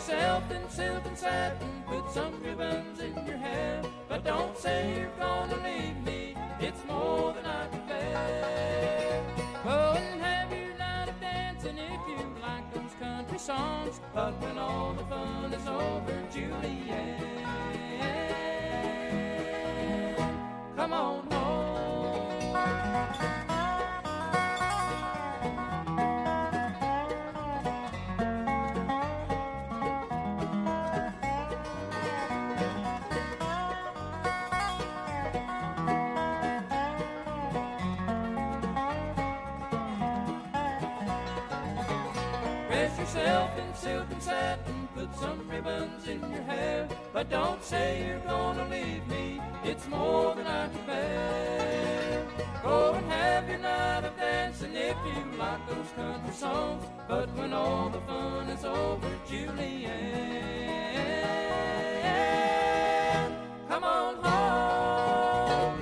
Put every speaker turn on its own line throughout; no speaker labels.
yourself in silk and satin, put some ribbons in your hair, but don't say you're gonna leave me, it's more than I can bear. Go and have your night of dancing if you like those country songs, but when all the fun is over, Julianne, come on home. Dress yourself in silk and satin, put some ribbons in your hair, but don't say you're gonna leave me, it's more than I can bear. Go and have your night of dancing if you like those country songs, but when all the fun is over, Julianne, come on home.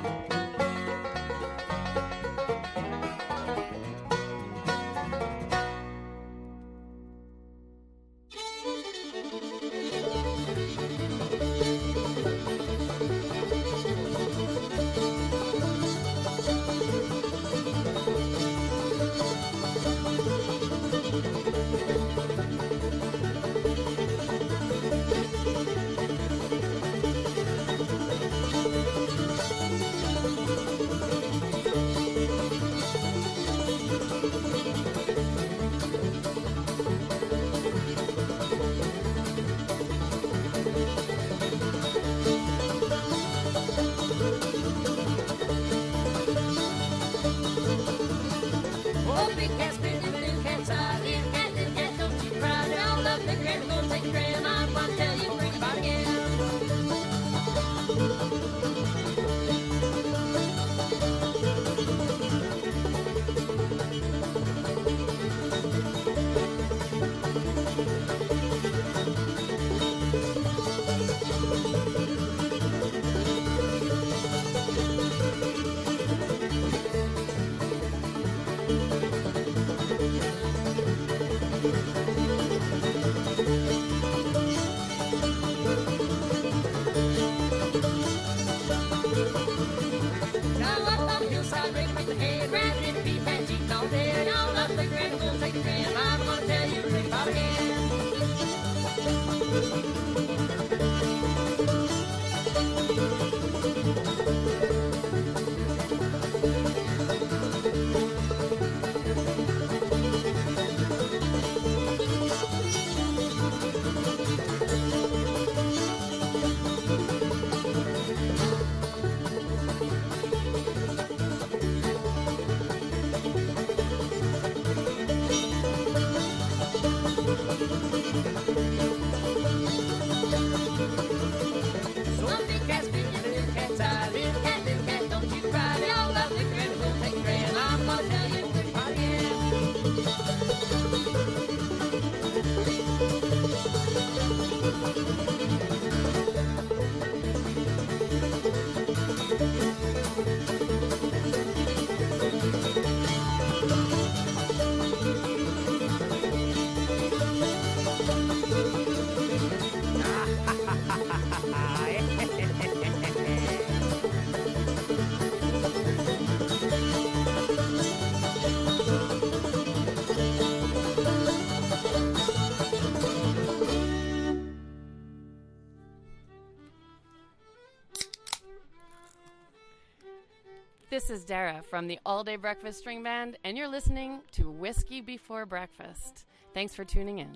This is Dara from the All Day Breakfast String Band, and you're listening to Whiskey Before Breakfast. Thanks for tuning in.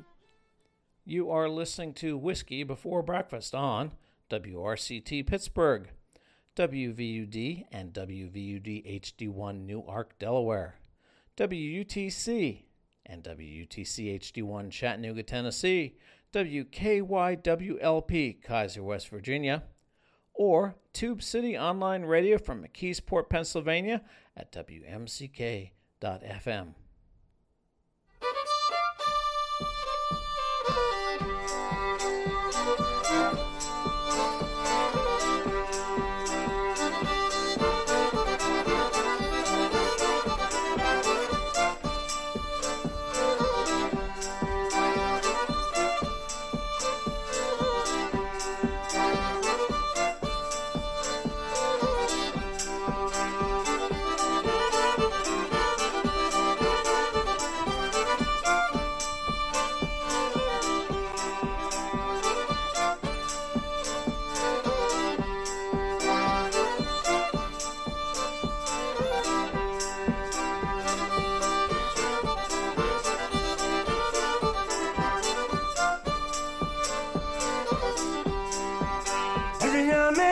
You are listening to Whiskey Before Breakfast on WRCT Pittsburgh, WVUD and WVUD HD1 Newark, Delaware, WUTC and WUTC HD1 Chattanooga, Tennessee, WKYWLP Kaiser, West Virginia, or Tube City Online Radio from McKeesport, Pennsylvania at WMCK.FM.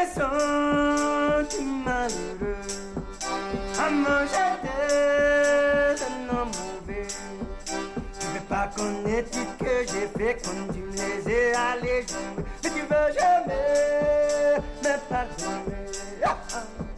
me sens malheureux. Maman, j'étais un homme mauvais. Tu veux pas connaître tout ce que j'ai fait quand tu me laissais aller jouer. Mais tu veux jamais me pardonner. Ah, ah.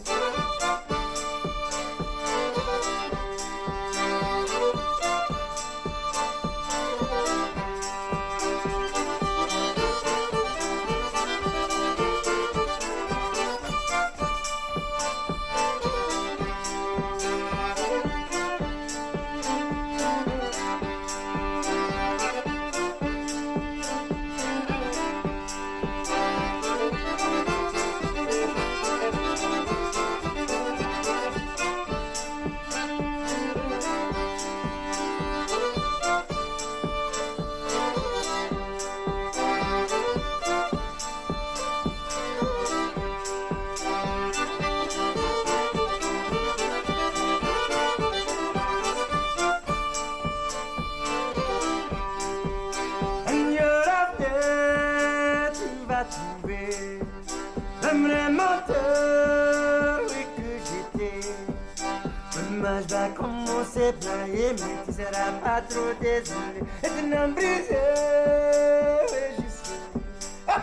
J'aimerais menteur, oui que j'étais. Demain je vais commencer à player, mais tu seras pas trop désolé. Et tu n'as brisé, oui je sais. Ah!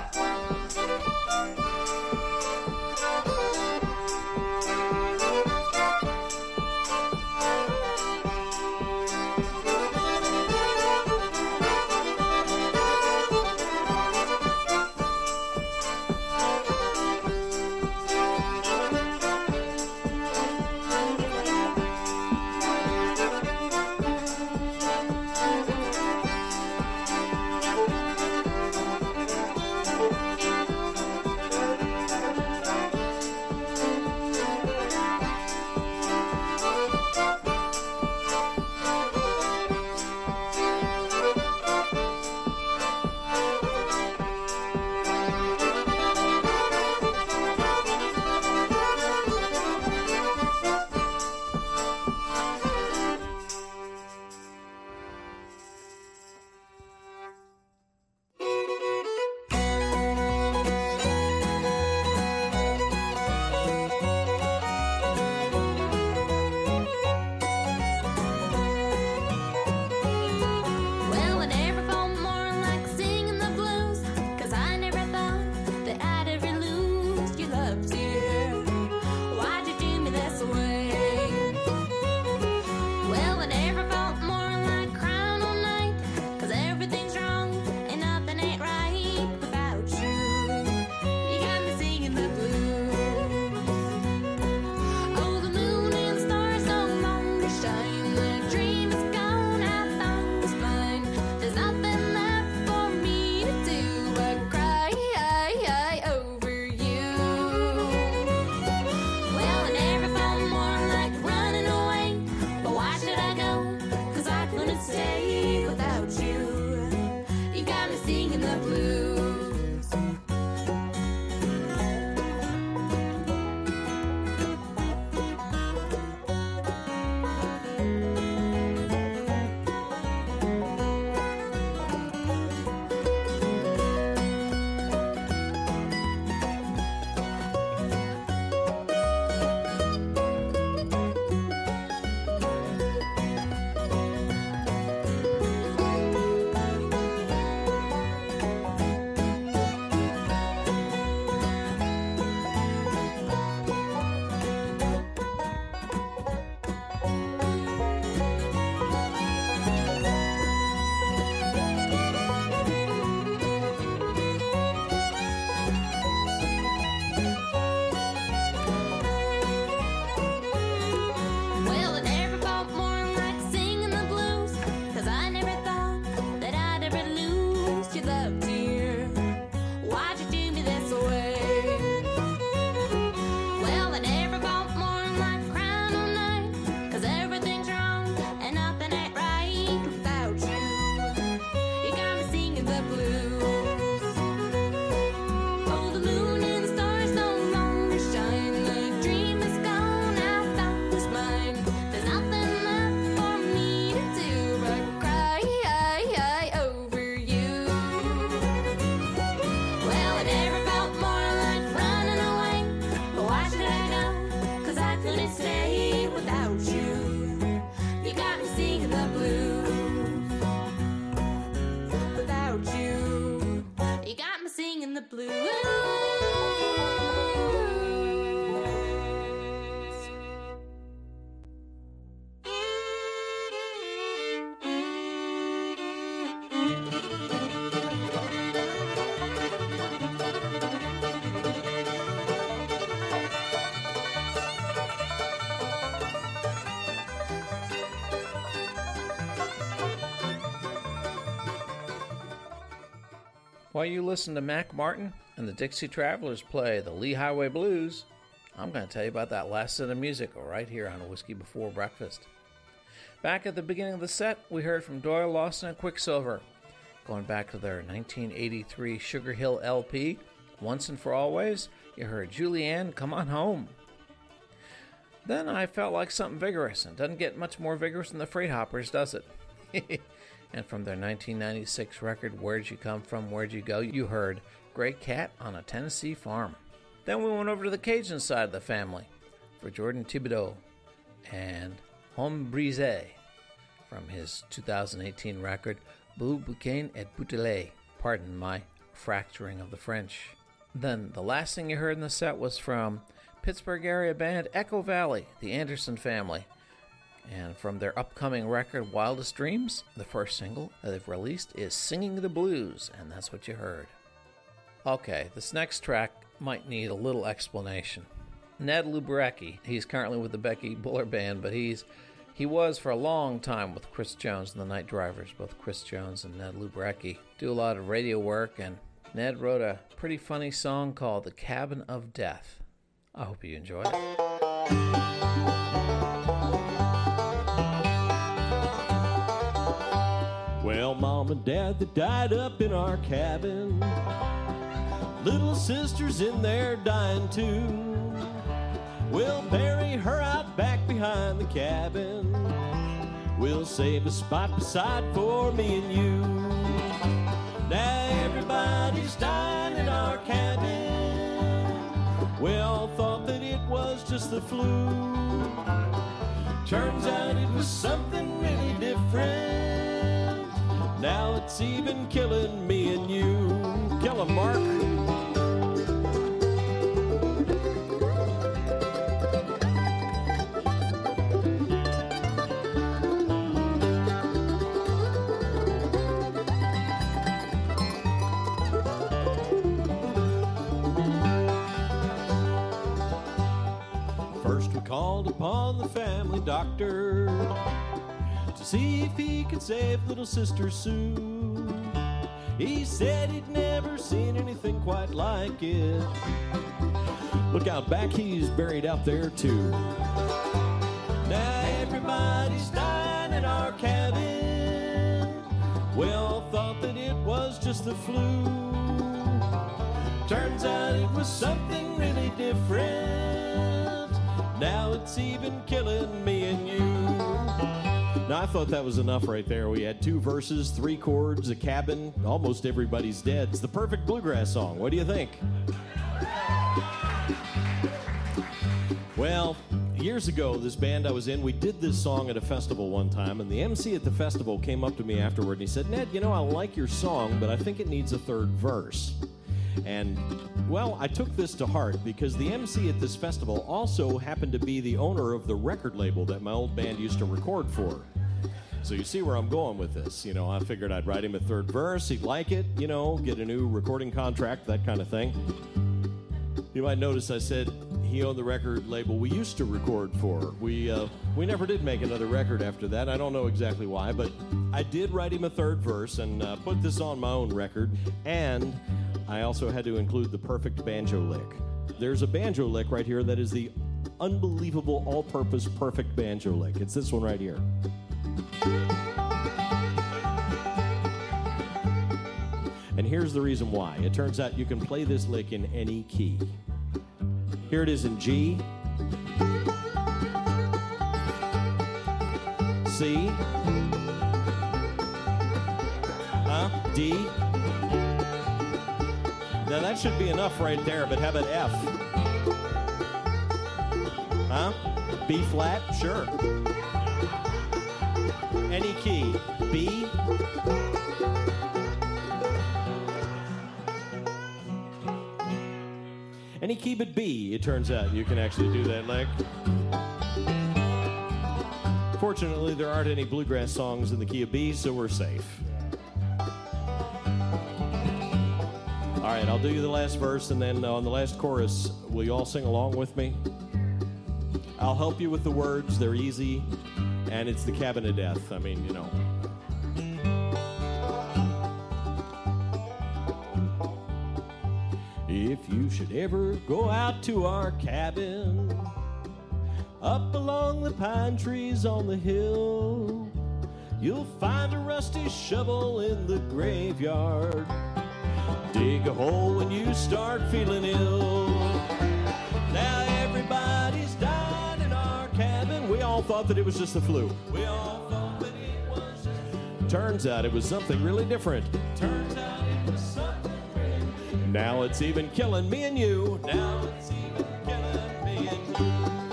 While you listen to Mac Martin and the Dixie Travelers play the Lee Highway Blues, I'm going to tell you about that last set of music right here on Whiskey Before Breakfast. Back at the beginning of the set, we heard from Doyle Lawson and Quicksilver. Going back to their 1983 Sugar Hill LP, Once and For Always, you heard Julianne, Come On Home. Then I felt like something vigorous, and doesn't get much more vigorous than the Freight Hoppers, does it? And from their 1996 record, Where'd You Come From, Where'd You Go, you heard Great Cat on a Tennessee Farm. Then we went over to the Cajun side of the family for Jordan Thibodeau and Homme Brisé from his 2018 record, Beau Bouquin et Bouteille. Pardon my fracturing of the French. Then the last thing you heard in the set was from Pittsburgh area band Echo Valley, the Anderson Family. And from their upcoming record, Wildest Dreams, the first single that they've released is Singing the Blues, and that's what you heard. Okay, this next track might need a little explanation. Ned Luberecki, he's currently with the Becky Buller Band, but he was for a long time with Chris Jones and the Night Drivers. Both Chris Jones and Ned Luberecki do a lot of radio work, and Ned wrote a pretty funny song called The Cabin of Death. I hope you enjoy it.
Well, Mom and Dad, they died up in our cabin. Little sister's in there dying too. We'll bury her out back behind the cabin. We'll save a spot beside for me and you. Now everybody's dying in our cabin. We all thought that it was just the flu. Turns out it was something really different. Now it's even killing me and you. Kill 'em, Mark. First we called upon the family doctor to see if he could save little sister Sue. He said he'd never seen anything quite like it. Look out back, he's buried out there too. Now everybody's dying in our cabin. We all thought that it was just the flu. Turns out it was something really different. Now it's even killing me and you. Now, I thought that was enough right there. We had 2 verses, 3 chords, a cabin. Almost everybody's dead. It's the perfect bluegrass song. What do you think? Well, years ago, this band I was in, we did this song at a festival one time, and the MC at the festival came up to me afterward and he said, Ned, you know, I like your song, but I think it needs a 3rd verse. And, well, I took this to heart because the MC at this festival also happened to be the owner of the record label that my old band used to record for. So you see where I'm going with this. You know, I figured I'd write him a 3rd verse, he'd like it, you know, get a new recording contract, that kind of thing. You might notice I said he owned the record label we used to record for. We never did make another record after that. I don't know exactly why, but I did write him a 3rd verse and put this on my own record. And I also had to include the perfect banjo lick. There's a banjo lick right here that is the unbelievable all-purpose perfect banjo lick. It's this one right here. And here's the reason why. It turns out you can play this lick in any key. Here it is in G, C, D. Now that should be enough right there, but how about F? B flat? Sure. Any key. B. Any key but B, it turns out you can actually do that lick. Fortunately, there aren't any bluegrass songs in the key of B, so we're safe. All right, I'll do you the last verse, and then on the last chorus, will you all sing along with me? I'll help you with the words. They're easy, and it's the Cabin of Death. I mean, you know. if you should ever go out to our cabin, up along the pine trees on the hill, you'll find a rusty shovel in the graveyard. Dig a hole when you start feeling ill. Now everybody's dying in our cabin. We all thought that it was just the flu. We all thought that it was just... Turns out it was something really different. Turns out it was something really different. Now it's even killing me and you. Now it's even killing me and you.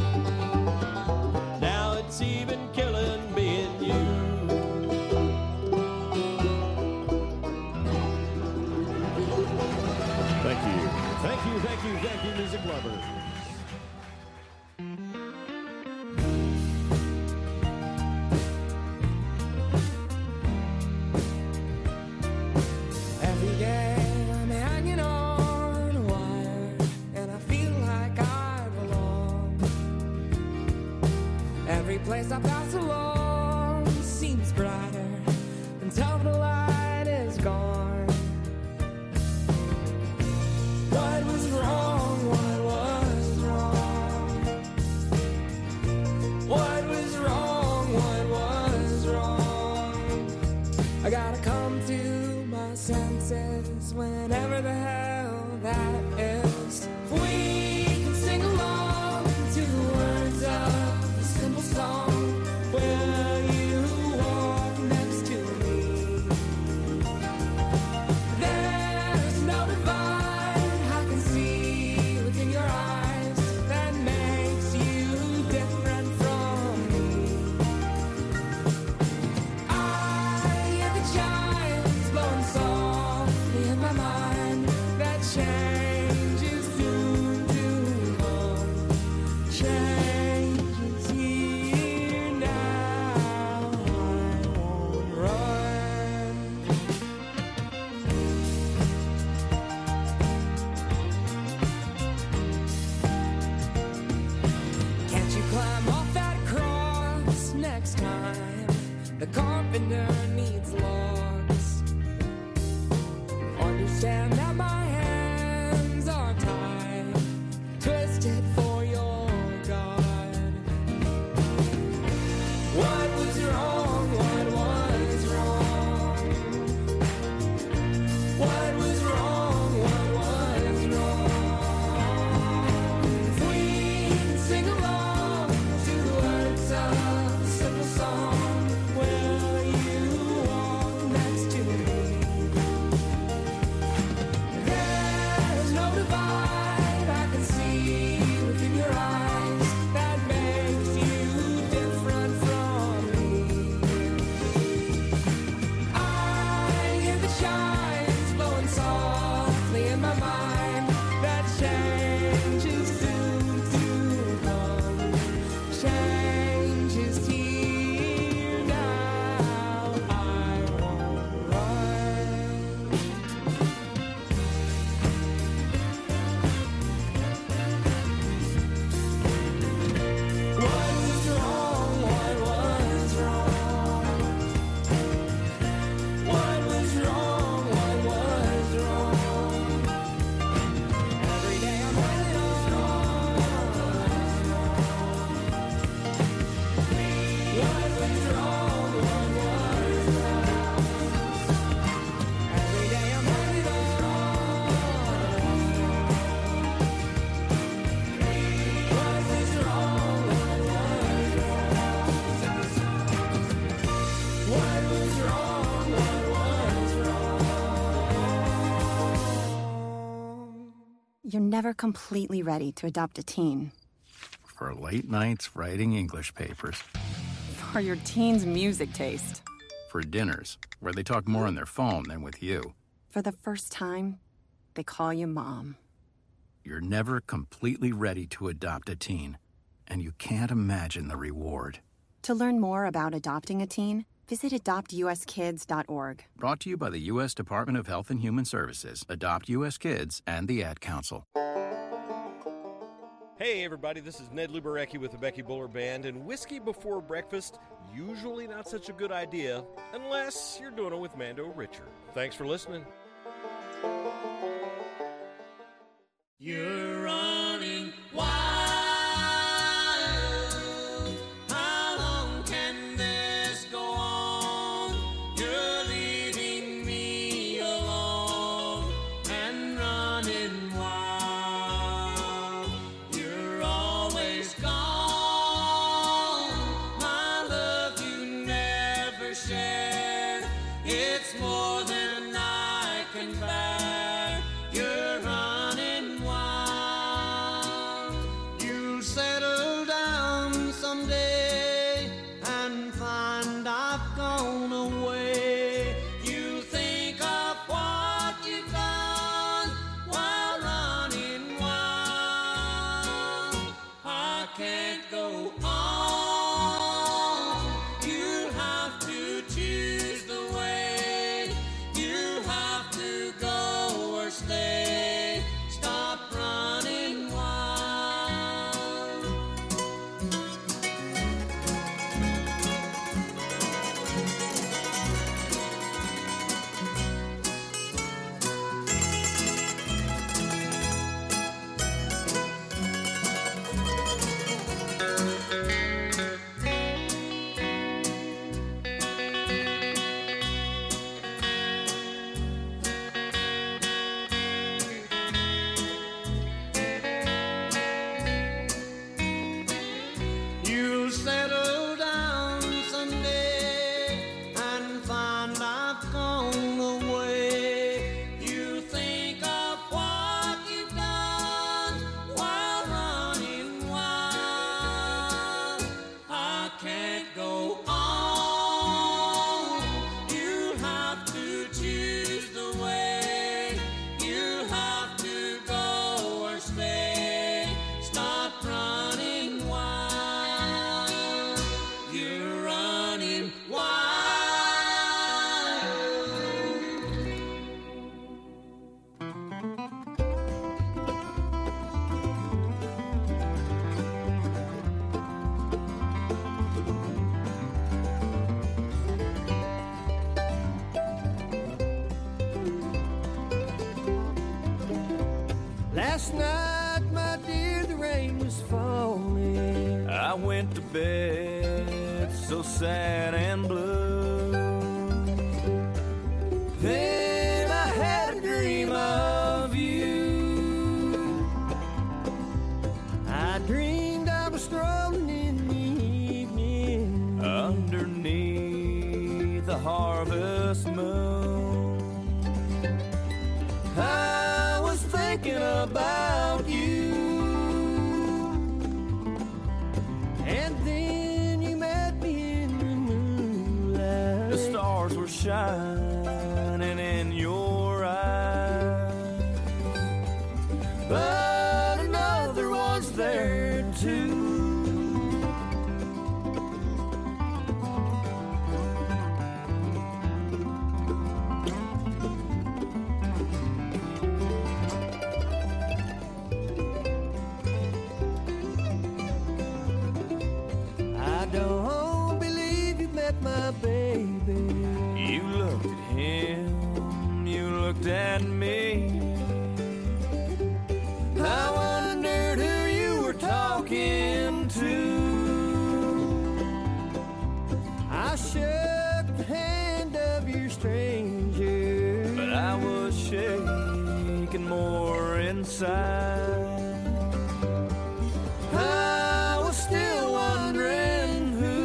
Now it's even killing me and you. Thank you. Thank you, thank you, thank you, music lovers.
Every day I'm hanging on a wire, and I feel like I belong. Every place I pass along seems brighter until the light is gone. What was wrong? What was wrong? What was wrong? What was wrong? I gotta come to my senses whenever the hell that is. We can sing along to the words of a simple song. Will you walk next to me? There's no divide I can see within your eyes that makes you different from me. I hear the chimes blowing softly in my mind. That change is soon to come. Change is here now. I won't run. Can't you climb off that cross next time? The carpenter needs logs. Understand that my hands are tied, twisted for your God. What was wrong? What was wrong? What was wrong? What was wrong? If we can sing along to the words of a simple song, will you walk next to me? There's no divide I can see within your eyes that makes you different from me. I hear the chimes blowing softly in my mind. That change is soon to come. Change is here now. I won't run. What was wrong? What was wrong? What was wrong? What was wrong? Every day I'm running on. What was wrong? What was wrong? Every day I'm running on. What was wrong? What was wrong? What was wrong? What was wrong?
You're never completely ready to adopt a teen.
For late nights writing English papers.
For your teen's music taste.
For dinners, where they talk more on their phone than with you.
For the first time, they call you mom.
You're never completely ready to adopt a teen, and you can't imagine the reward.
To learn more about adopting a teen, visit adoptuskids.org.
Brought to you by the U.S. Department of Health and Human Services, Adopt U.S. Kids, and the Ad Council.
Hey everybody, this is Ned Luberecki with the Becky Buller Band, and whiskey before breakfast, usually not such a good idea, unless you're doing it with Mando Richard. Thanks for listening.
You're running wild. How long can this go on? You're leaving me alone and running wild. You're always gone. My love you never shared. It's more than I can bear. You're running wild. You'll settle down someday and find I've gone away. You think of what you've done while running wild. I can't go on. You have to choose the way. You have to go or stay. Stop running wild. You'll settle down someday and find I've gone away. You think of what you've done while running wild. I can't go on. You have to choose the way. You have to go or stay. Stop running wild. You're running wild.
Last night, my dear, the rain was falling. I went to bed so sad and blue. Then I had a dream of you. I dreamed I was strolling in the evening underneath the harvest moon. I was thinking about you, and then you met me in the moonlight. The stars were shining in your eyes, but another was there too. I don't believe you met my baby. You looked at him, you looked at me. I wondered who you were talking to. I shook the hand of your stranger, but I was shaking more inside. I was still wondering who.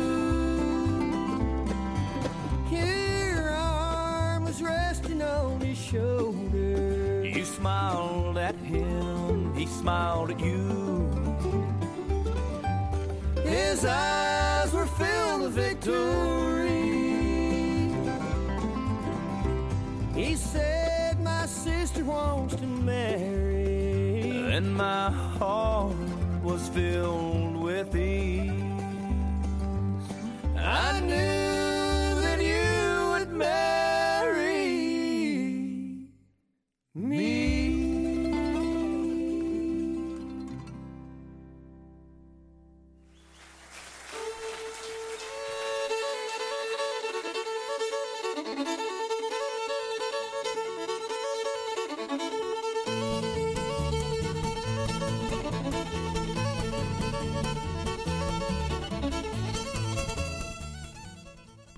Your arm was resting on his shoulder. You smiled at him, he smiled at you. His eyes were filled with victory. He said, my sister wants to marry. Then my heart was filled with ease. I knew that you would marry me.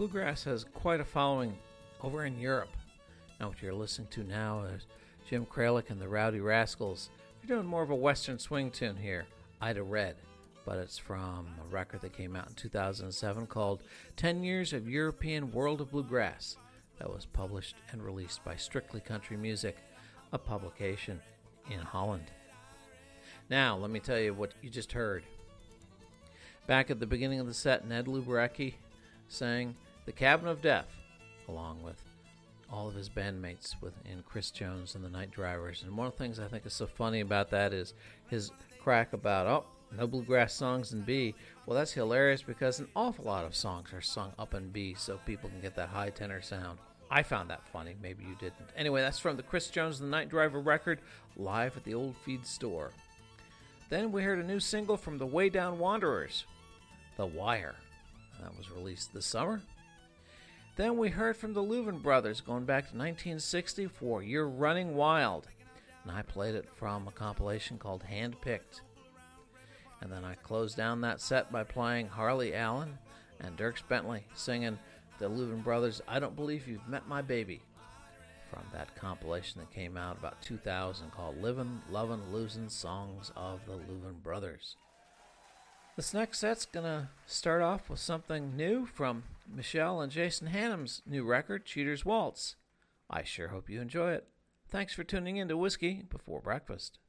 bluegrass has quite a following over in Europe. Now what you're listening to now is Jim Kralik and the Rowdy Rascals. They're doing more of a western swing tune here, Ida Red, but it's from a record that came out in 2007 called 10 Years of European World of Bluegrass that was published and released by Strictly Country Music, a publication in Holland. Now, let me tell you what you just heard. Back at the beginning of the set, Ned Luberecki sang The Cabin of Death, along with all of his bandmates in Chris Jones and the Night Drivers. And one of the things I think is so funny about that is his crack about, no bluegrass songs in B. Well, that's hilarious because an awful lot of songs are sung up in B so people can get that high tenor sound. I found that funny. Maybe you didn't. Anyway, that's from the Chris Jones and the Night Driver record, live at the Old Feed Store. Then we heard a new single from the Way Down Wanderers, The Wire. That was released this summer. Then we heard from the Louvin Brothers going back to 1960 for You're Running Wild. And I played it from a compilation called Handpicked. And then I closed down that set by playing Harley Allen and Dierks Bentley singing the Louvin Brothers' I Don't Believe You've Met My Baby from that compilation that came out about 2000 called Livin', Lovin', Losin' Songs of the Louvin Brothers. This next set's going to start off with something new from Michelle and Jason Hannum's new record, Cheater's Waltz. I sure hope you enjoy it. Thanks for tuning in to Whiskey Before Breakfast.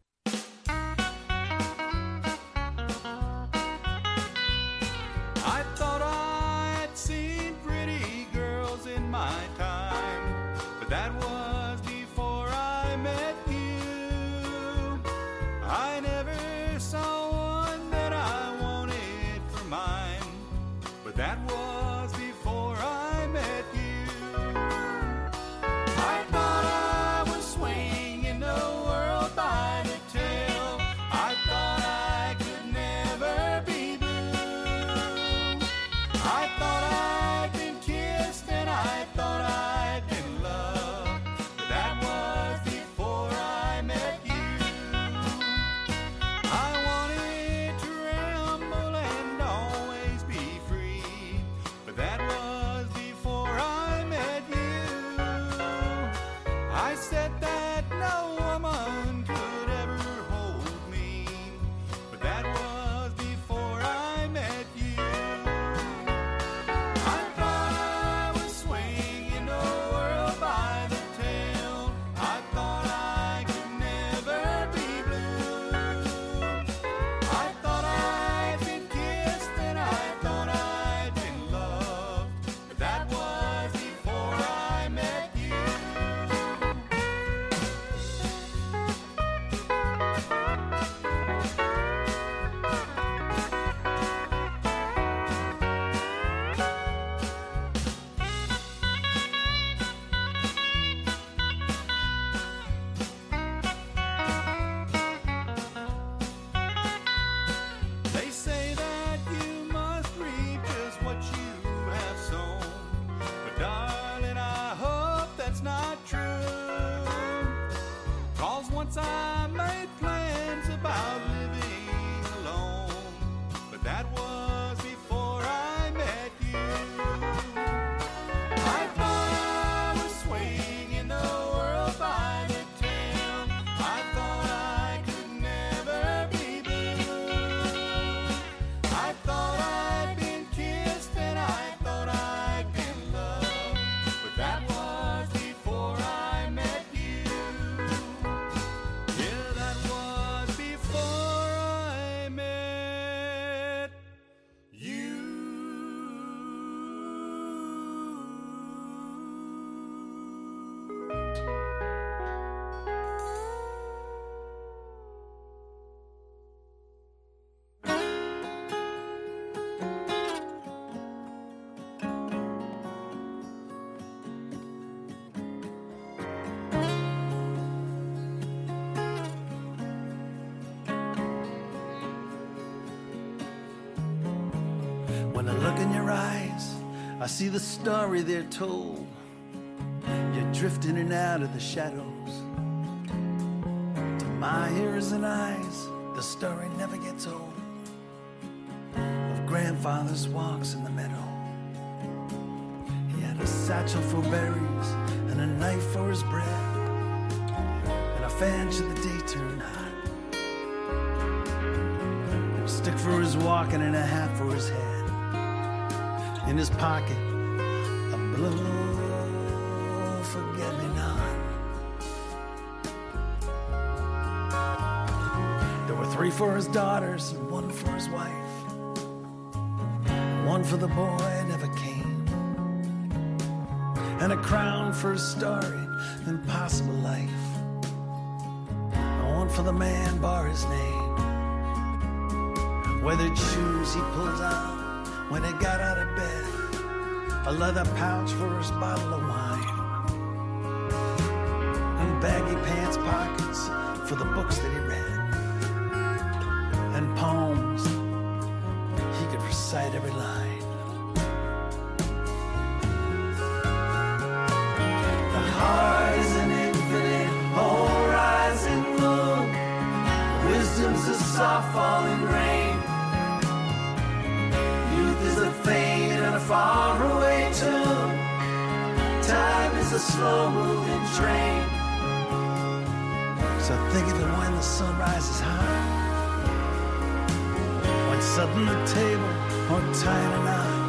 I thought I'd seen pretty girls in my time, but that was before I met you. I never saw one that I wanted for mine, but that was before I met you. I thought I was swinging the world by the tail. I thought I could never be blue. I thought I'd been kissed and I thought I'd been loved, but that was before I met you. I wanted to ramble and always be free, but that was before I met you. I said that no woman could ever hold me, but that was before I met you. I thought I was swinging the world by the tail. I thought I could never be blue. I thought I'd been kissed and I thought I'd been loved, but that was before I met you. They say that you must reap just what you have sown, but darling, I hope that's not true. 'Cause once I made plans about living alone, but that was before I met you. I thought I was swinging the world by the tail. I thought I could never be blue. I thought I'd been kissed and I thought I'd been loved, but that was before I met you. Yeah, that was before I met you.
When I look in your eyes, I see the story they're told. You're drifting in and out of the shadows. To my ears and eyes, the story never gets old. Of grandfather's walks in the meadow. a satchel for berries, and a knife for his bread, and a fan should the day turn hot, and a stick for his walking, and a hat for his head. In his pocket, a blue forget-me-not. There were 3 for his daughters and 1 for his wife, 1 for the boy never came, and a crown for his storied, impossible life, and 1 for the man bar his name. Weathered shoes he pulled on when he got out of bed, a leather pouch for his bottle of wine, and baggy pants pockets for the books that he read, and poems he could recite every line. The heart is an infinite whole rising moon, wisdom's a soft falling rain, youth is a fade and a faraway tune, time is a slow moving train. So think of it when the sun rises high, when sudden the table or tying a knot,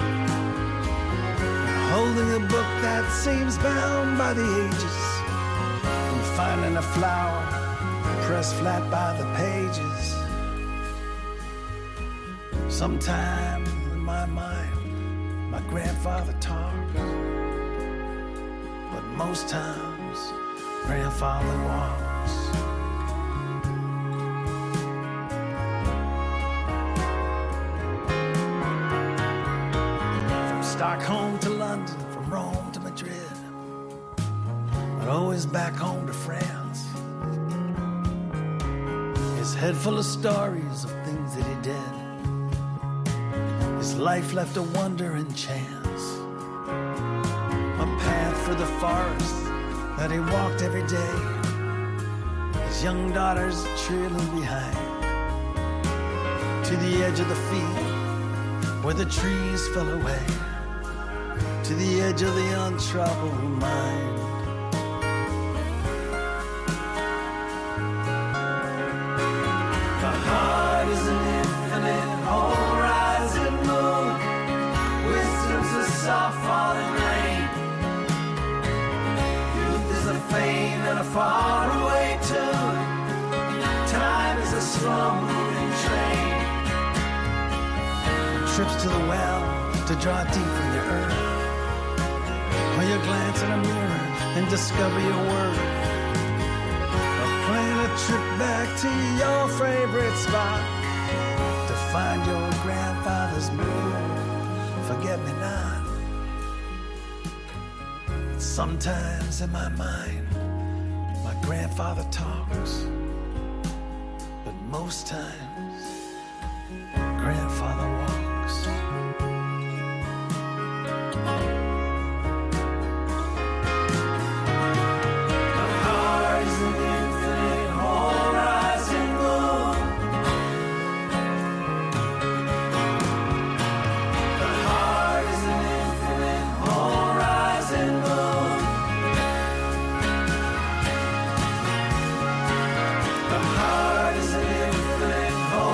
holding a book that seems bound by the ages, and finding a flower pressed flat by the pages. Sometime in my mind, my grandfather talks, but most times, grandfather walks. From Stockholm to London, from Rome to Madrid, but always back home to France. His head full of stories of things that he did, his life left a wonder and chance, a path for the forest that he walked every day, his young daughters trailing behind, to the edge of the field where the trees fell away, to the edge of the untroubled mind. The heart is an infinite whole rising moon, wisdom's a soft falling rain, youth is a fame and a faraway tune, time is a slow moving train, trips to the well to draw deep from the earth, or you glance in a mirror and discover your worth, or plan a trip back to your favorite spot to find your grandfather's blue forget-me-not. Sometimes in my mind, my grandfather talks, but most times, grandfather walks. The heart is an infinite whole rising moon, the heart is an infinite whole rising moon, the heart is an infinite whole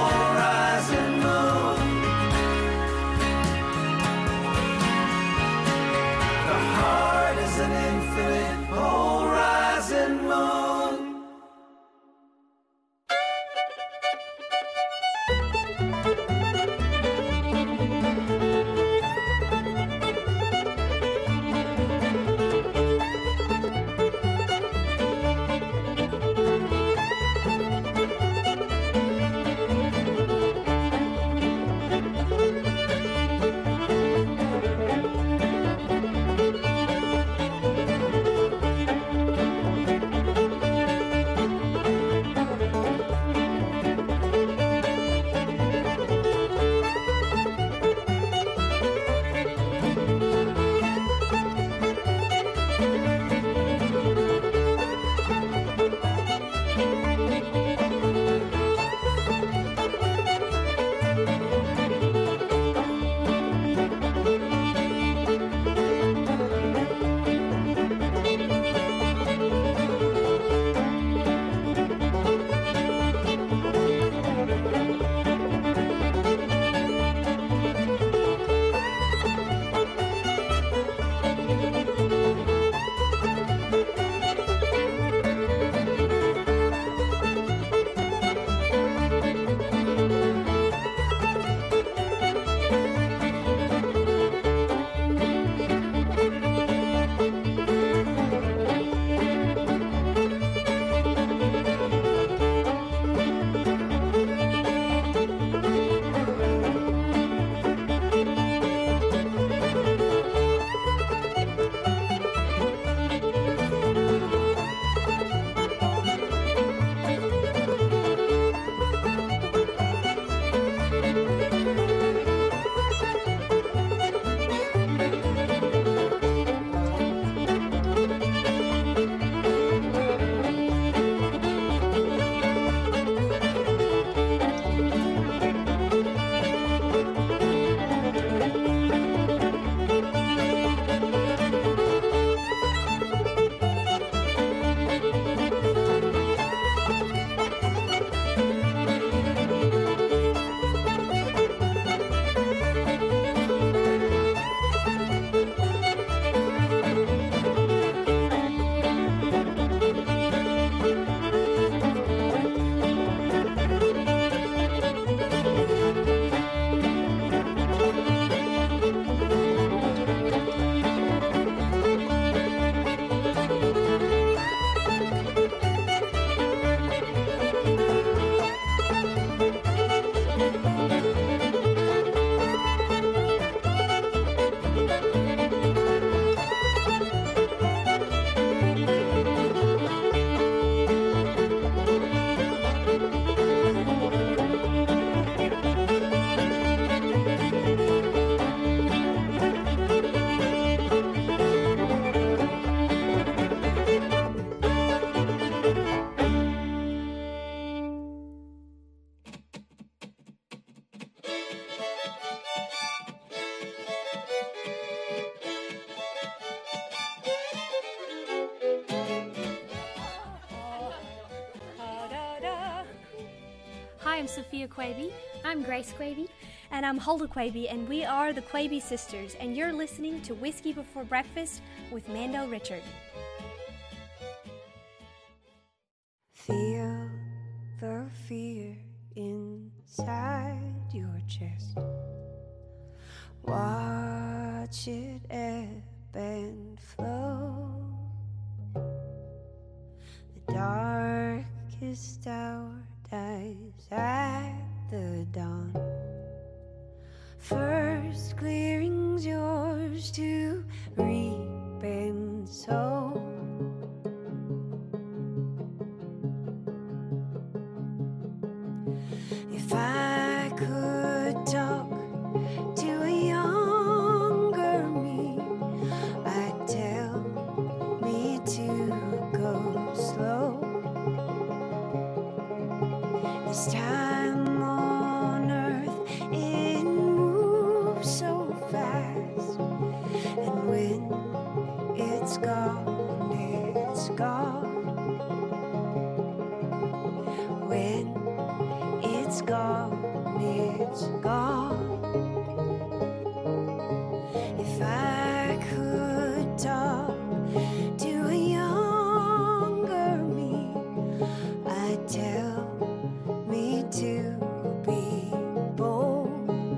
I'm Sophia Quaby.
I'm Grace Quaby.
And I'm Hulda Quaby, and we are the Quaby Sisters, and you're listening to Whiskey Before Breakfast with Mando Richard.
Feel the fear inside your chest. Watch it ebb and flow. The darkest hour dies at the dawn. First clearing's yours to reap and sow. If I could talk to a younger me, I'd tell me to go slow. This time on earth it moves so fast, and when it's gone, it's gone. When it's gone, it's gone. If I could talk to a younger me, I'd tell me to be bold.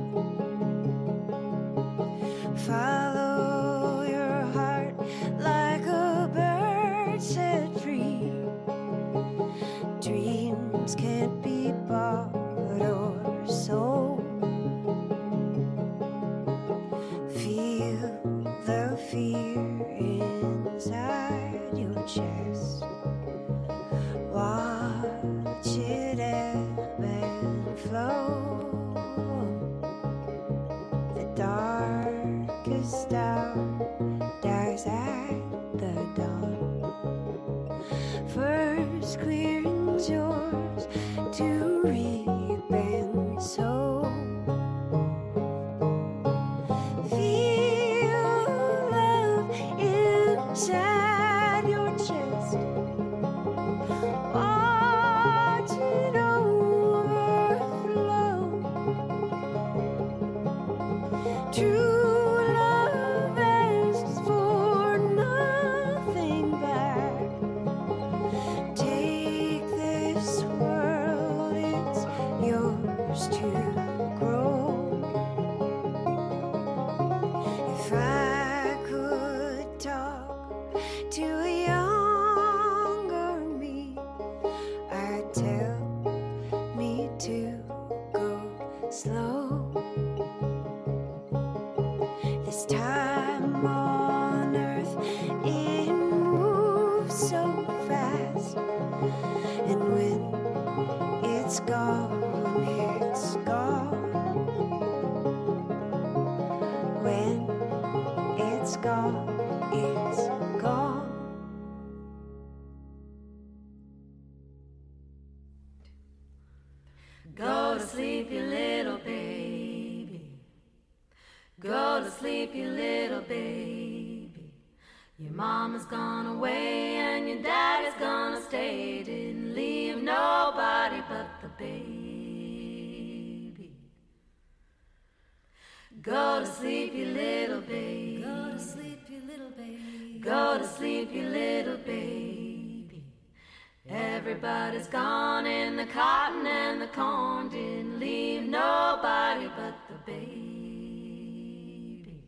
Follow your heart like a bird set free. Dreams can't be bought or sold. Feel the fear inside your chest. Watch it ebb and flow. The darkest hour dies at the dawn. First clearing's yours to reap and sow. Feel love inside your chest. Watch it overflow. True love asks for nothing back. Take this world, it's yours to grow. If I could talk to a younger me, I'd tell me to go slow. This time on earth it moves so fast, and when it's gone, it's gone. When it's gone, it's gone.
Go to sleep, you little baby. Go to sleep, you little baby. Your mama's gone away and your daddy's gonna stay. Didn't leave nobody but the baby. Go to sleep, you little baby. Go to sleep, you little baby. Go to sleep, you little baby. Everybody's gone in the cotton and the corn. Didn't leave nobody but the baby.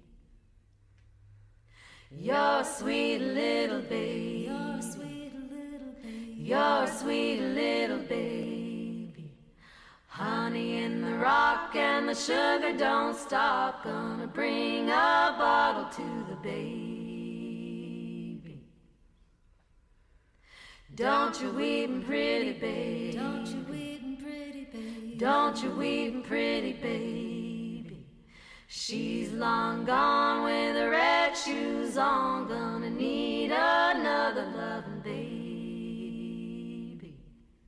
You're a sweet little baby. You're a sweet little baby. You're a sweet little baby. Honey in the rock and the sugar don't stop. Gonna bring a bottle to the baby. Don't you weep, pretty baby. Don't you weep, pretty baby. Don't you weep, pretty baby. She's long gone with her red shoes on. Gonna need another loving baby.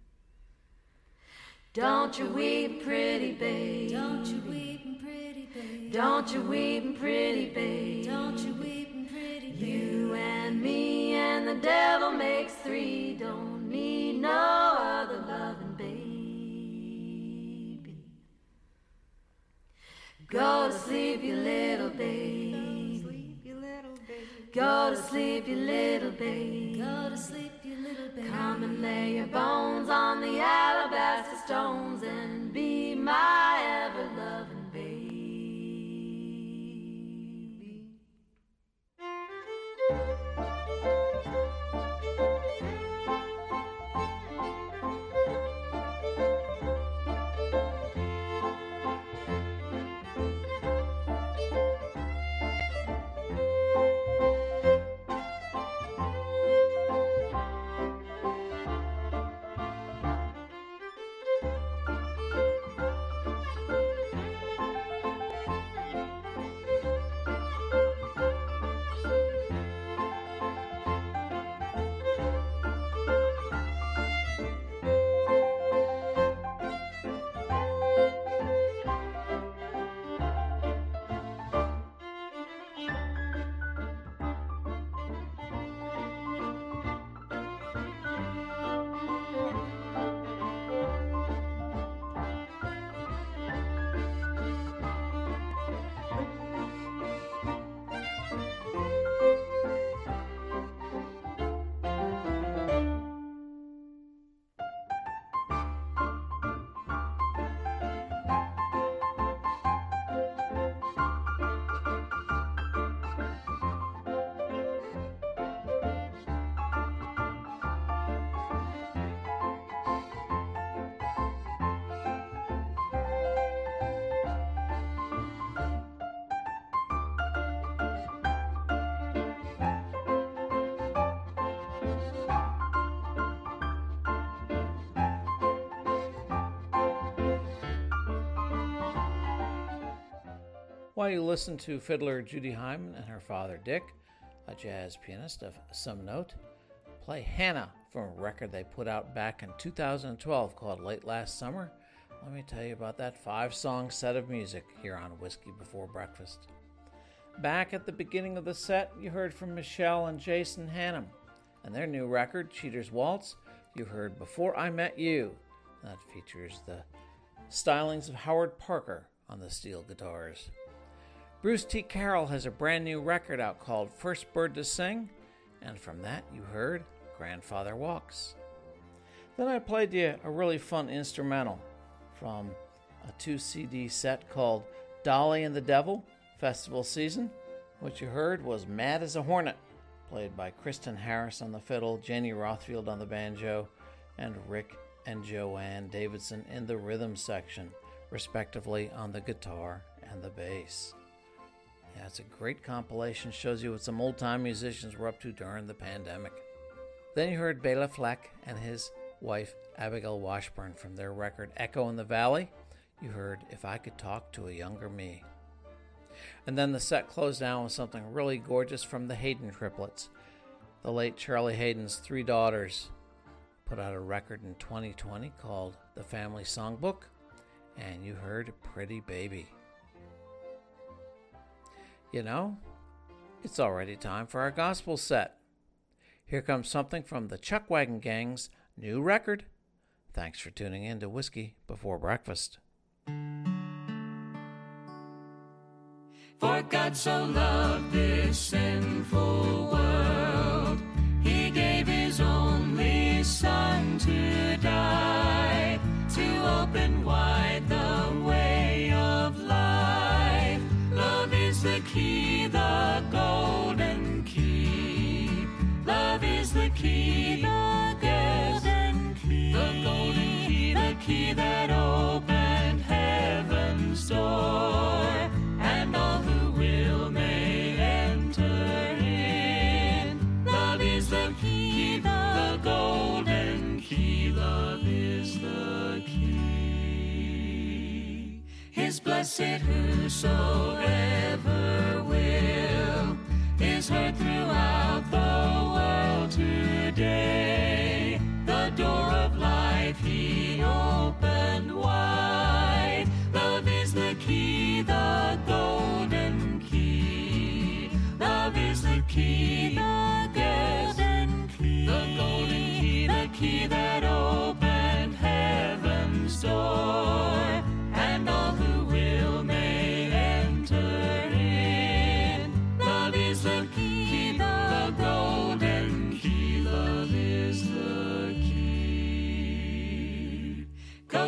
Don't you weep, pretty baby. Don't you weep, pretty baby. Don't you weep, pretty baby. Don't you weep, pretty baby. You and me and the devil makes three. Don't need no other loving baby. Go to sleep, you little baby. Go to sleep, you little baby. Go to sleep, you little baby. Come and lay your bones on the alabaster stones and be my ever-loving baby.
While you listen to fiddler Judy Hyman and her father Dick, a jazz pianist of some note, play Hannah from a record they put out back in 2012 called Late Last Summer. Let me tell you about that 5-song set of music here on Whiskey Before Breakfast. Back at the beginning of the set, you heard from Michelle and Jason Hannum, and their new record, Cheater's Waltz, you heard Before I Met You. That features the stylings of Howard Parker on the steel guitars. Bruce T. Carroll has a brand new record out called First Bird to Sing, and from that you heard Grandfather Walks. Then I played you a really fun instrumental from a 2-CD set called Dolly and the Devil, Festival Season. What you heard was Mad as a Hornet, played by Kristen Harris on the fiddle, Janie Rothfield on the banjo, and Rick and Joanne Davidson in the rhythm section, respectively on the guitar and the bass. Yeah, it's a great compilation, shows you what some old-time musicians were up to during the pandemic. Then you heard Bela Fleck and his wife Abigail Washburn from their record Echo in the Valley. You heard If I Could Talk to a Younger Me. And then the set closed down with something really gorgeous from the Hayden triplets. The late Charlie Hayden's 3 daughters put out a record in 2020 called The Family Songbook, and you heard Pretty Baby. You know, it's already time for our gospel set. Here comes something from the Chuckwagon Gang's new record. Thanks for tuning in to Whiskey Before Breakfast.
For God so loved this sinful world, He gave His only Son to die, to open wide the way of life. Love is the key, the golden key. Love is the key, the golden key. The golden key, the key that opened heaven's door. And all who will may enter in. Love is the key, the golden key. Love is the key. His blessed whosoever will is heard throughout the world today. The door of life He opened wide. Love is the key, the golden key. Love is the key, the golden key. The golden key, the key that opened heaven's door. And all who will may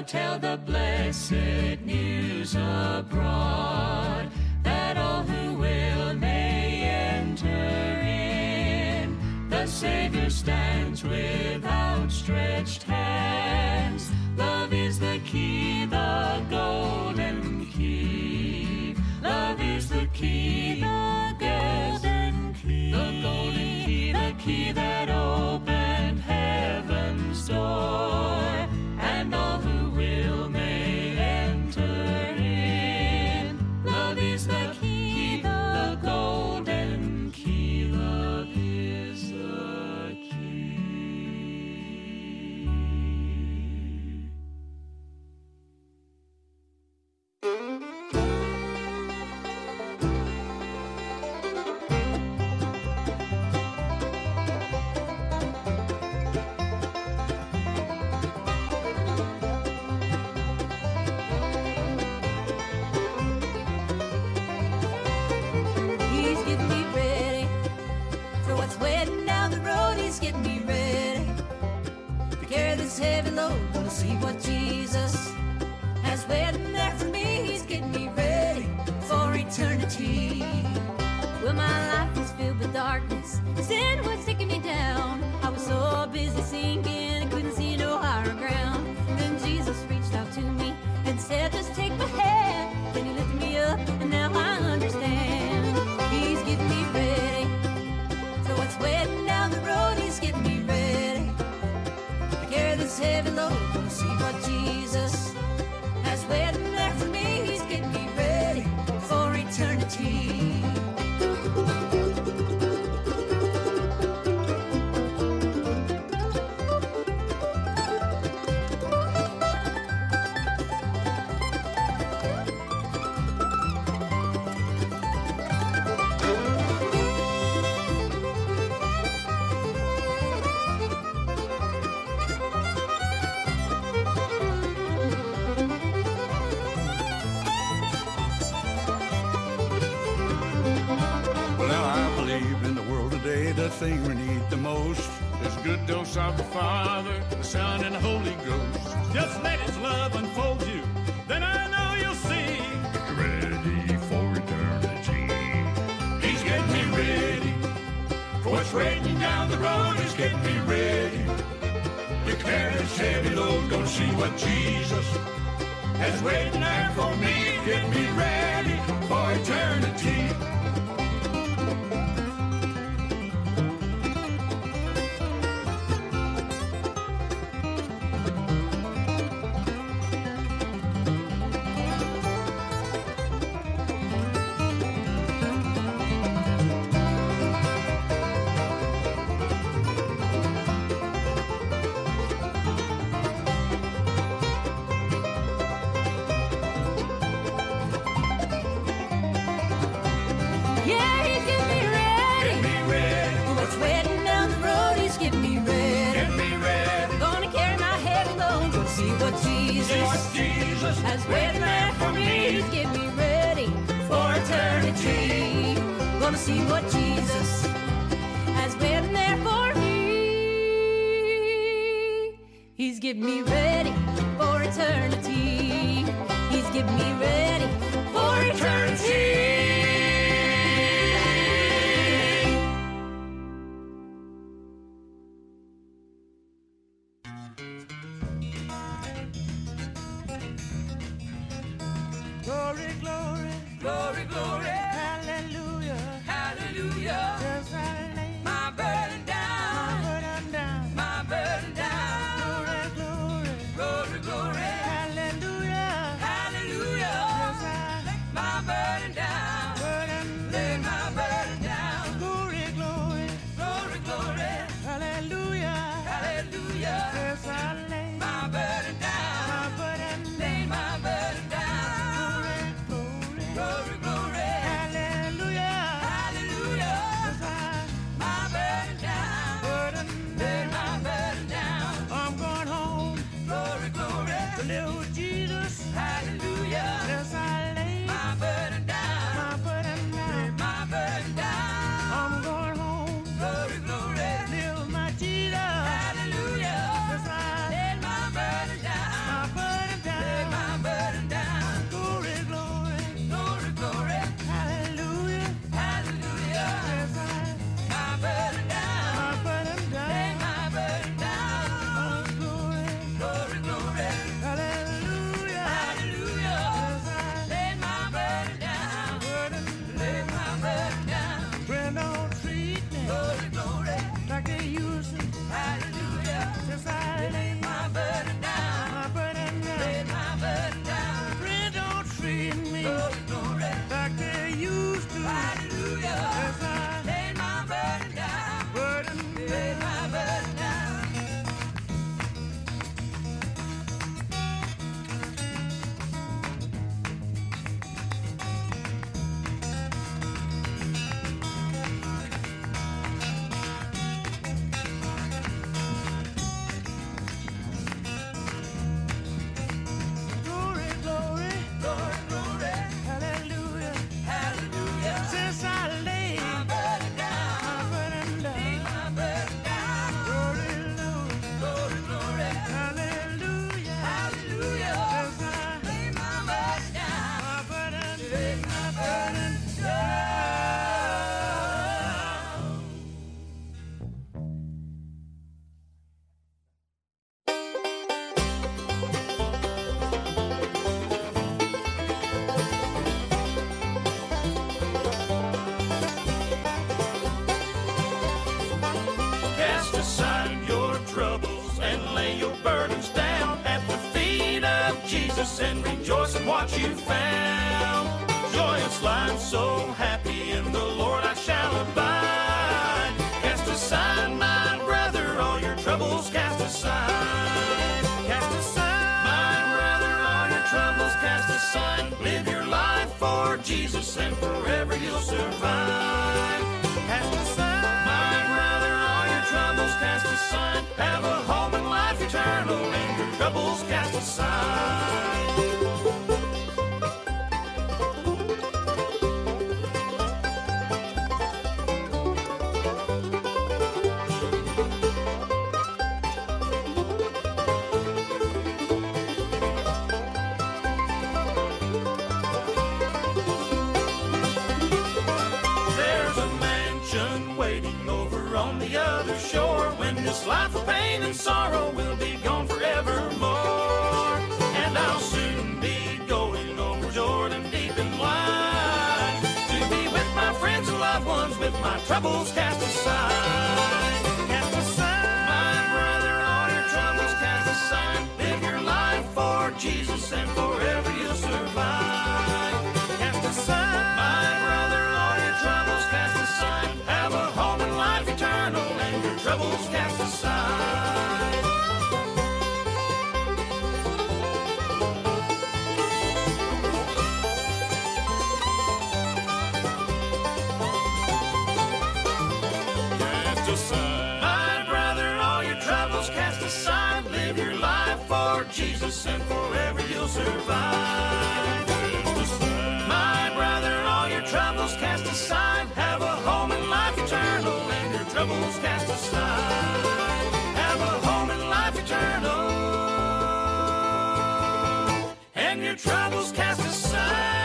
tell the blessed news abroad, that all who will may enter in. The Savior stands with outstretched hands. Love is the key, the golden key. Love is the key, the golden key. The golden key, the key that opened heaven's door. And all who will may enter in. Love is the key, the golden key. Love is the key.
He's getting me ready for what's waiting down the road. He's getting me ready to carry this heavy load. Gonna see what Jesus has waiting there for me. He's getting me ready for eternity. Well, my life was filled with darkness. Sin was taking me down. I was so busy sinking, I couldn't see no higher ground. Then Jesus reached out to me and said, just take my hand. Then he lifted me up, and now I understand. He's getting me ready for what's waiting down the road. He's getting me ready to carry this heavy load. Gonna see what Jesus has waiting there for me. He's getting me ready for eternity.
Well, now I believe in the world today, the thing we need the most is a good dose of the Father, the Son, and the Holy Ghost. Just let His love unfold you, then I know you'll see. You're ready for eternity. He's getting me ready for what's waiting down the road. He's getting me ready to carry this heavy load. Gonna see what Jesus has waiting there for me. Get me ready for eternity.
Yeah, he's getting me ready. For what's waiting down the road, he's getting me ready. Gonna carry my heavy load. Gonna see what Jesus has waiting there for me. He's getting me ready for eternity. Gonna see what Jesus has waiting there for me. He's getting me ready for eternity. He's getting me ready for eternity.
Glory, glory, glory, glory, hallelujah, hallelujah. Just lay my burden down, my burden down. Glory, glory, glory, glory, hallelujah, hallelujah. Just lay my burden down, lay my burden down. Glory, glory, glory, glory, hallelujah, hallelujah. Just lay my burden down, lay my burden down. Glory, glory, like they used to. Hallelujah. As I laid my burden down, laid my burden down. Glory, glory, glory, glory. Hallelujah, hallelujah. Since I laid my burden down, laid my burden down. Glory, glory, glory, glory. Hallelujah, hallelujah. Since I laid my burden down, laid my burden down.
Cast aside your troubles and lay your burdens down at the feet of Jesus and rejoice in what you found. Joyous life, so happy in the Lord I shall abide. Cast aside, my brother, all your troubles cast aside. Cast aside, my brother, all your troubles cast aside. Live your life for Jesus and forever you'll survive. Cast aside, my brother, all your troubles cast aside. Have a home in life eternal and your troubles cast aside. There's a mansion waiting over on the other shore when this life of pain and sorrow will be gone forevermore. And I'll soon be going over Jordan deep and wide to be with my friends and loved ones with my troubles cast aside. Cast aside, my brother, all your troubles cast aside. Live your life for Jesus and forever you'll survive. Cast aside, my brother, all your troubles cast aside. Have a home in life eternal and your troubles cast aside. Cast aside, my brother, all your troubles cast aside. Live your life for Jesus and forever you'll survive. Cast aside, my brother, all your troubles cast aside. Have a home in life eternal and your troubles cast aside. Have a home in life eternal and your troubles cast aside.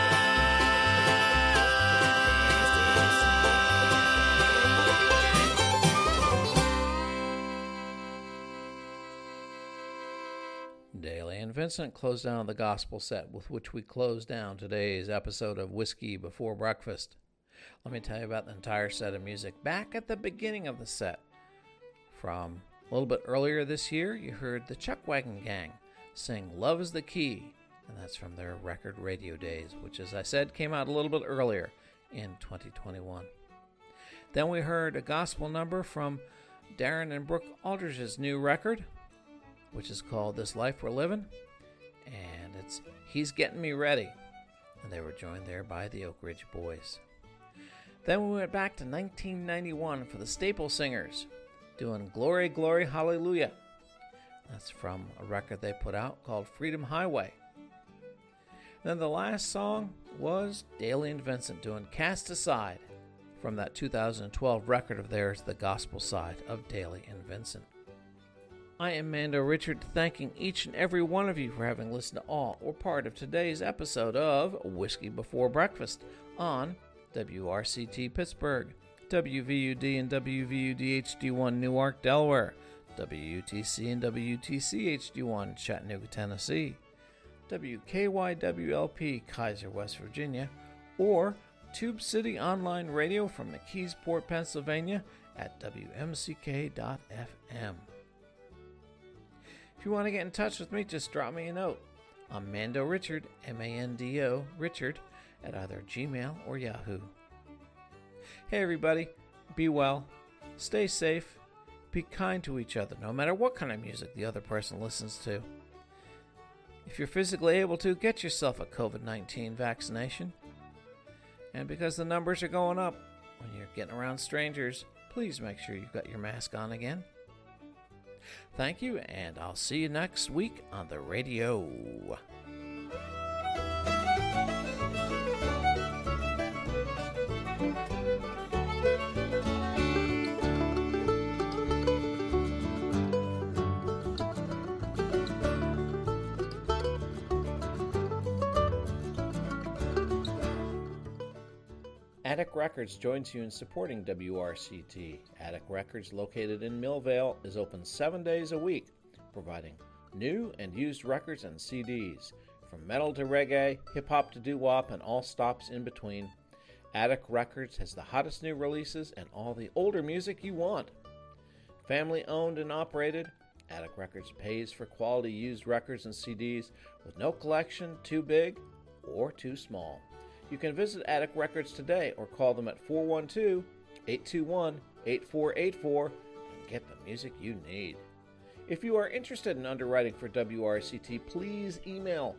Daly and Vincent closed down the gospel set with which we close down today's episode of Whiskey Before Breakfast. Let me tell you about the entire set of music back at the beginning of the set. From a little bit earlier this year, you heard the Chuck Wagon Gang sing Love is the Key, and that's from their record Radio Days, which, as I said, came out a little bit earlier in 2021. Then we heard a gospel number from Darren and Brooke Aldridge's new record, which is called This Life We're Living, and it's He's Getting Me Ready, and they were joined there by the Oak Ridge Boys. Then we went back to 1991 for the Staple Singers, doing Glory, Glory, Hallelujah. That's from a record they put out called Freedom Highway. Then the last song was Daly and Vincent doing Cast Aside from that 2012 record of theirs, The Gospel Side of Daly and Vincent. I am Mando Richard, thanking each and every one of you for having listened to all or part of today's episode of Whiskey Before Breakfast on WRCT Pittsburgh, WVUD and WVUD HD1 Newark, Delaware, WUTC and WUTC HD1 Chattanooga, Tennessee, WKYWLP Kaiser, West Virginia, or Tube City Online Radio from McKeesport, Pennsylvania at WMCK.FM. If you want to get in touch with me, just drop me a note. I'm Mando Richard, M-A-N-D-O, Richard, at either Gmail or Yahoo. Hey everybody, be well, stay safe, be kind to each other no matter what kind of music the other person listens to. If you're physically able to, get yourself a COVID-19 vaccination. And because the numbers are going up, when you're getting around strangers, please make sure you've got your mask on again. Thank you, and I'll see you next week on the radio. Attic Records joins you in supporting WRCT. Attic Records, located in Millvale, is open 7 days a week, providing new and used records and CDs. From metal to reggae, hip-hop to doo-wop, and all stops in between, Attic Records has the hottest new releases and all the older music you want. Family owned and operated, Attic Records pays for quality used records and CDs with no collection too big or too small. You can visit Attic Records today or call them at 412-821-8484 and get the music you need. If you are interested in underwriting for WRCT, please email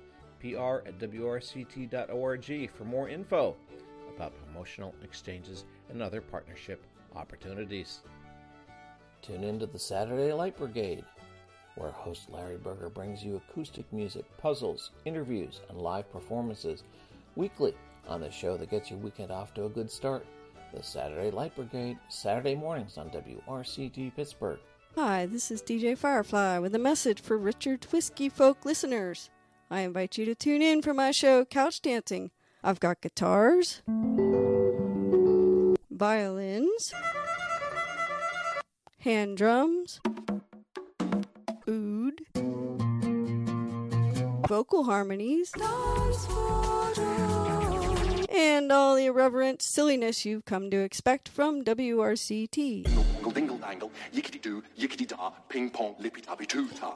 pr@wrct.org for more info about promotional exchanges and other partnership opportunities. Tune in to the Saturday Light Brigade, where host Larry Berger brings you acoustic music, puzzles, interviews, and live performances weekly on the show that gets your weekend off to a good start. The Saturday Light Brigade, Saturday mornings on WRCT Pittsburgh.
Hi, this is DJ Firefly with a message for Richard Whiskey Folk listeners. I invite you to tune in for my show, Couch Dancing. I've got guitars, violins, hand drums, oud, vocal harmonies, and all the irreverent silliness you've come to expect from WRCT.
Dingle, dingle, dangle, yickety doo, yickety da, ping pong, lippy tappy too ta.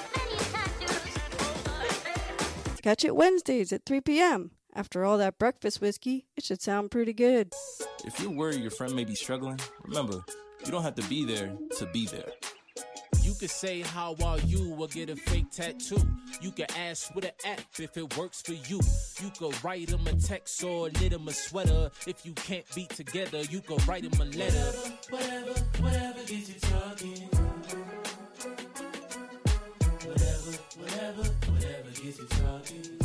Catch it Wednesdays at 3 p.m. After all that breakfast whiskey, it should sound pretty good.
If you're worried your friend may be struggling, remember, you don't have to be there to be there.
You could say, how are you, or get a fake tattoo. You could ask with an app if it works for you. You could write them a text or knit them a sweater. If you can't be together, you could write them a letter. Whatever gets you talking. Whatever gets you talking.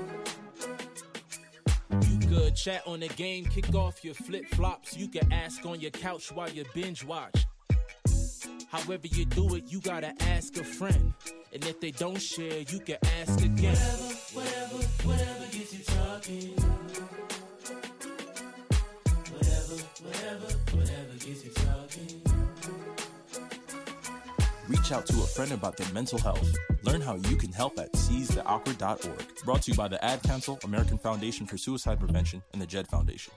You could chat on the game, kick off your flip-flops. You could ask on your couch while you binge watch. However you do it, you gotta ask a friend. And if they don't share, you can ask again. Whatever gets you talking. Whatever gets you talking.
Reach out to a friend about their mental health. Learn how you can help at seizetheawkward.org. Brought to you by the Ad Council, American Foundation for Suicide Prevention, and the JED Foundation.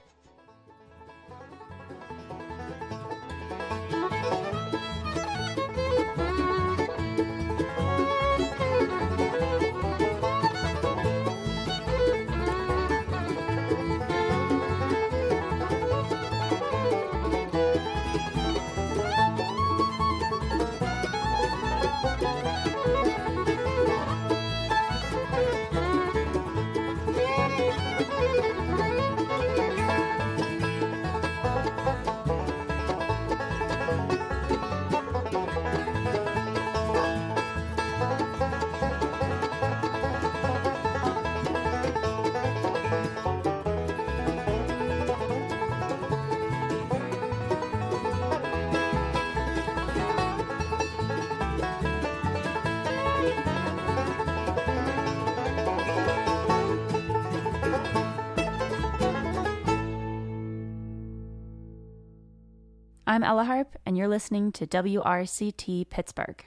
I'm Ella Harp, and you're listening to WRCT Pittsburgh.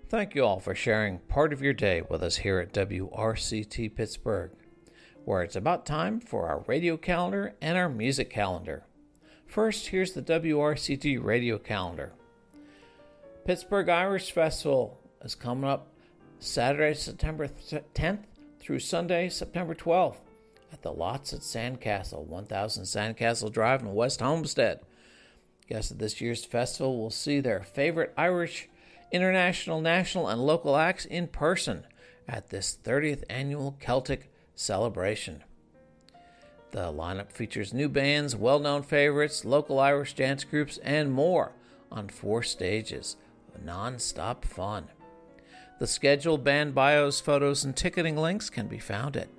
Thank you all for sharing part of your day with us here at WRCT Pittsburgh, where it's about time for our radio calendar and our music calendar. First, here's the WRCT radio calendar. Pittsburgh Irish Festival is coming up Saturday, September 10th through Sunday, September 12th at the Lots at Sandcastle, 1000 Sandcastle Drive in West Homestead. Guests at this year's festival will see their favorite Irish, international, national, and local acts in person at this 30th annual Celtic celebration. The lineup features new bands, well-known favorites, local Irish dance groups, and more on 4 stages of non-stop fun. The schedule, band bios, photos, and ticketing links can be found at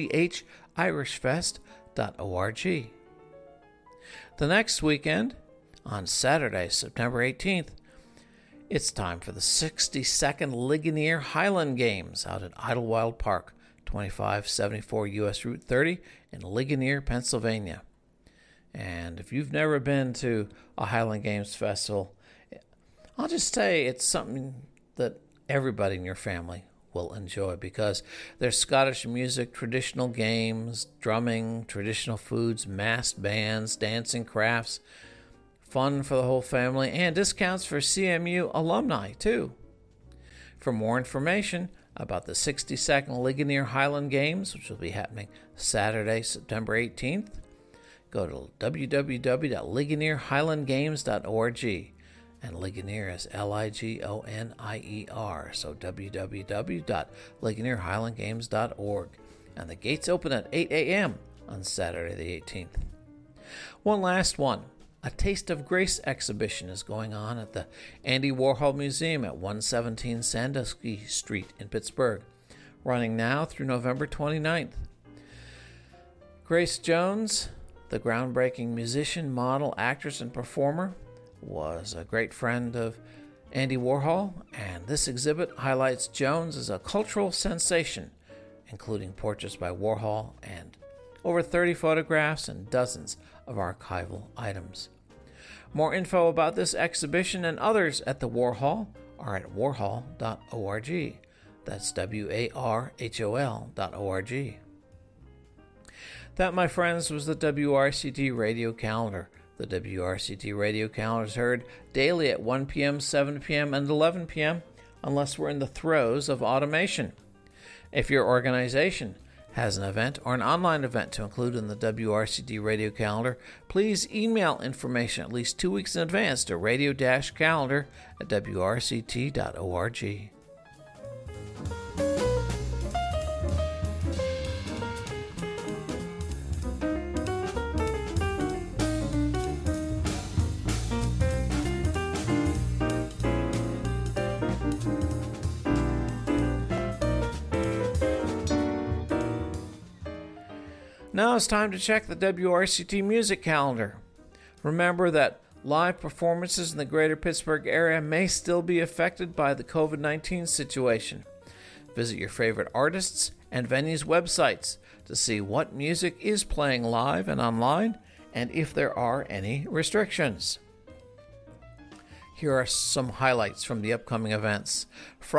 pghirishfest.org. The next weekend, on Saturday, September 18th, it's time for the 62nd Ligonier Highland Games out at Idlewild Park, 2574 U.S. Route 30 in Ligonier, Pennsylvania. And if you've never been to a Highland Games festival, I'll just say it's something that everybody in your family will enjoy because there's Scottish music, traditional games, drumming, traditional foods, masked bands, dancing crafts, fun for the whole family, and discounts for CMU alumni, too. For more information about the 62nd Ligonier Highland Games, which will be happening Saturday, September 18th, go to www.ligonierhighlandgames.org. And Ligonier is Ligonier, so www.ligonierhighlandgames.org. And the gates open at 8 a.m. on Saturday the 18th. One last one. A Taste of Grace exhibition is going on at the Andy Warhol Museum at 117 Sandusky Street in Pittsburgh, running now through November 29th. Grace Jones, the groundbreaking musician, model, actress, and performer, was a great friend of Andy Warhol, and this exhibit highlights Jones as a cultural sensation, including portraits by Warhol and over 30 photographs and dozens of archival items. More info about this exhibition and others at the Warhol are at warhol.org. That's warhol.org. That, my friends, was the WRCT radio calendar. The WRCT radio calendar is heard daily at 1 p.m., 7 p.m., and 11 p.m., unless we're in the throes of automation. If your organization has an event or an online event to include in the WRCT radio calendar, please email information at least 2 weeks in advance to radio-calendar@wrct.org. Now it's time to check the WRCT music calendar. Remember that live performances in the greater Pittsburgh area may still be affected by the COVID-19 situation. Visit your favorite artists and venues' websites to see what music is playing live and online and if there are any restrictions. Here are some highlights from the upcoming events.